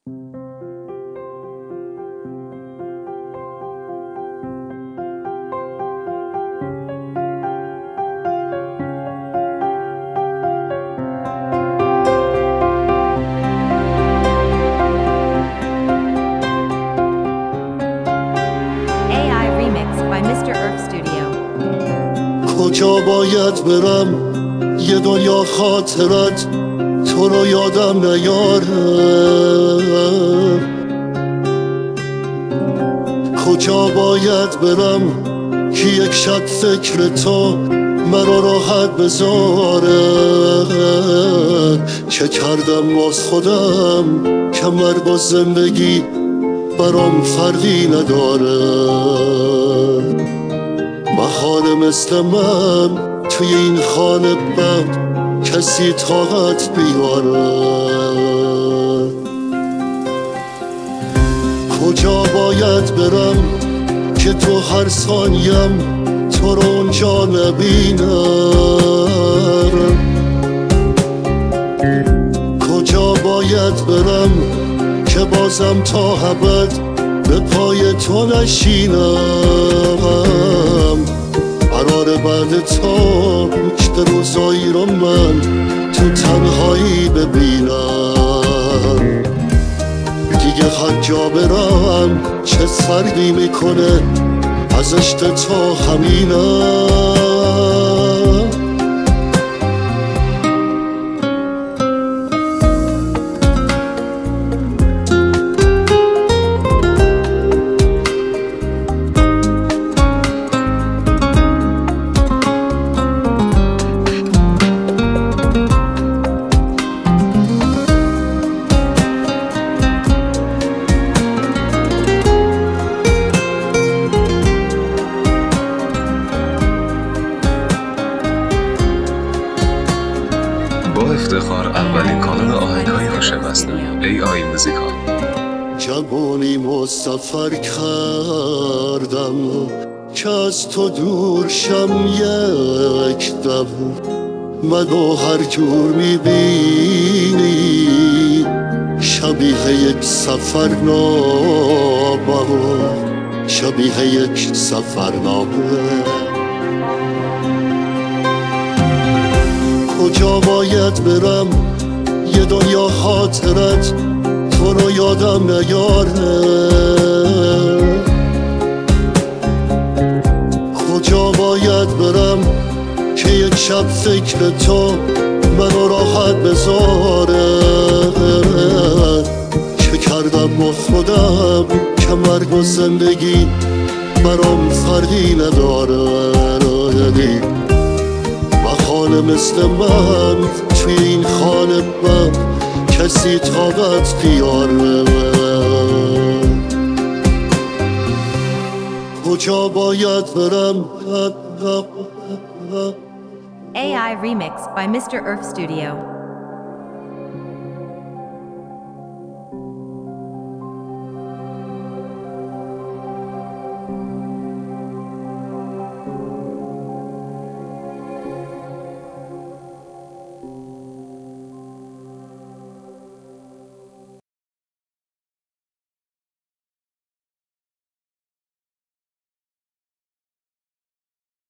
کجا باید برم یه دنیا خاطرت تو رو یادم نیاره؟ کجا باید برم که یک شب فکر تو مرا راحت بذاره؟ چه کردم باز خودم که مرگ با زندگی برام فرقی نداره؟ بهار مثل من توی این خانه بد کسی طاقت بیاره؟ کجا باید برم که تو هر ثانیم تو رو اونجا نبینم؟ کجا باید برم که بازم تا ابد به پای تو نشینم؟ قرار بعد تو که روزایی رو من تو تنهایی ببینم. دیگه هر جا برم چه فرقی میکنه از عشق تو همینم. با افتخار اولین کانال آهنگ‌های هوش مصنوعی AI موزیکال. جوانیمو سفر کردم که از تو دور شم یک دم. منو هر جور میبینی شبیه یک سفرنامه، شبیه یک سفرنامه. کجا باید برم یه دنیا خاطرت تو رو یادم نیاره؟ کجا باید برم که یک شب فکر تو منو راحت بذاره؟ چه کردم با خودم که مرگ و زندگی برام فرقی نداره؟ خانه مثل من توی این خانه من کسی طاقت بیاره؟ کجا باید برم؟ AI remix by Mr. Earth Studio.